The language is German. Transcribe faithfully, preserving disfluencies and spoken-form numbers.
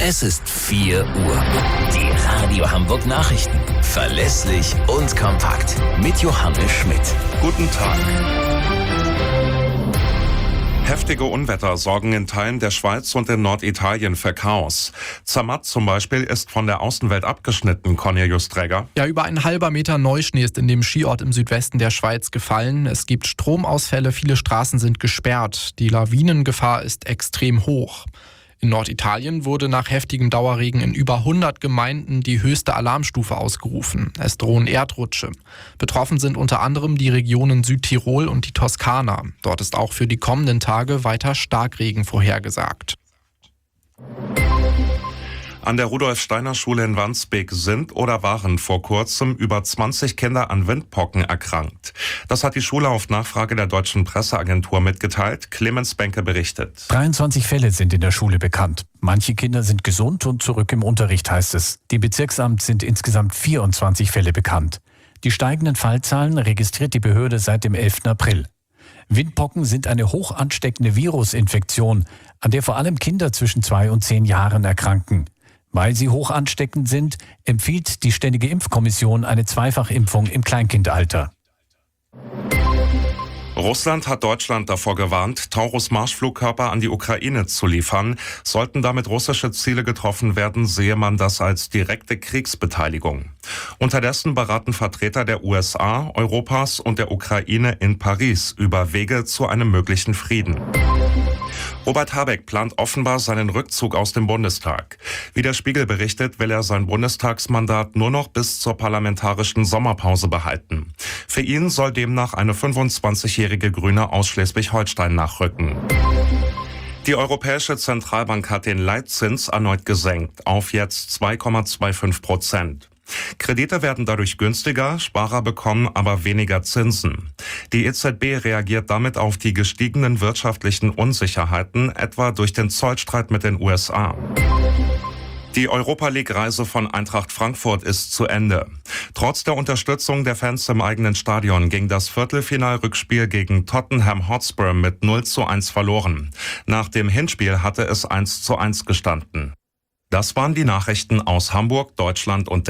Es ist vier Uhr. Die Radio Hamburg Nachrichten. Verlässlich und kompakt. Mit Johannes Schmidt. Guten Tag. Heftige Unwetter sorgen in Teilen der Schweiz und in Norditalien für Chaos. Zermatt zum Beispiel ist von der Außenwelt abgeschnitten, Cornelius Träger. Ja, über ein halber Meter Neuschnee ist in dem Skiort im Südwesten der Schweiz gefallen. Es gibt Stromausfälle, viele Straßen sind gesperrt. Die Lawinengefahr ist extrem hoch. In Norditalien wurde nach heftigem Dauerregen in über hundert Gemeinden die höchste Alarmstufe ausgerufen. Es drohen Erdrutsche. Betroffen sind unter anderem die Regionen Südtirol und die Toskana. Dort ist auch für die kommenden Tage weiter Starkregen vorhergesagt. An der Rudolf-Steiner-Schule in Wandsbek sind oder waren vor kurzem über zwanzig Kinder an Windpocken erkrankt. Das hat die Schule auf Nachfrage der deutschen Presseagentur mitgeteilt. Clemens Benke berichtet. dreiundzwanzig Fälle sind in der Schule bekannt. Manche Kinder sind gesund und zurück im Unterricht, heißt es. Dem Bezirksamt sind insgesamt vierundzwanzig Fälle bekannt. Die steigenden Fallzahlen registriert die Behörde seit dem elften April. Windpocken sind eine hoch ansteckende Virusinfektion, an der vor allem Kinder zwischen zwei und zehn Jahren erkranken. Weil sie hoch ansteckend sind, empfiehlt die Ständige Impfkommission eine Zweifachimpfung im Kleinkindalter. Russland hat Deutschland davor gewarnt, Taurus-Marschflugkörper an die Ukraine zu liefern. Sollten damit russische Ziele getroffen werden, sehe man das als direkte Kriegsbeteiligung. Unterdessen beraten Vertreter der U S A, Europas und der Ukraine in Paris über Wege zu einem möglichen Frieden. Robert Habeck plant offenbar seinen Rückzug aus dem Bundestag. Wie der Spiegel berichtet, will er sein Bundestagsmandat nur noch bis zur parlamentarischen Sommerpause behalten. Für ihn soll demnach eine fünfundzwanzigjährige Grüne aus Schleswig-Holstein nachrücken. Die Europäische Zentralbank hat den Leitzins erneut gesenkt auf jetzt zwei Komma fünfundzwanzig Prozent. Kredite werden dadurch günstiger, Sparer bekommen aber weniger Zinsen. Die E Z B reagiert damit auf die gestiegenen wirtschaftlichen Unsicherheiten, etwa durch den Zollstreit mit den U S A. Die Europa-League-Reise von Eintracht Frankfurt ist zu Ende. Trotz der Unterstützung der Fans im eigenen Stadion ging das Viertelfinal-Rückspiel gegen Tottenham Hotspur mit null zu eins verloren. Nach dem Hinspiel hatte es eins zu eins gestanden. Das waren die Nachrichten aus Hamburg, Deutschland und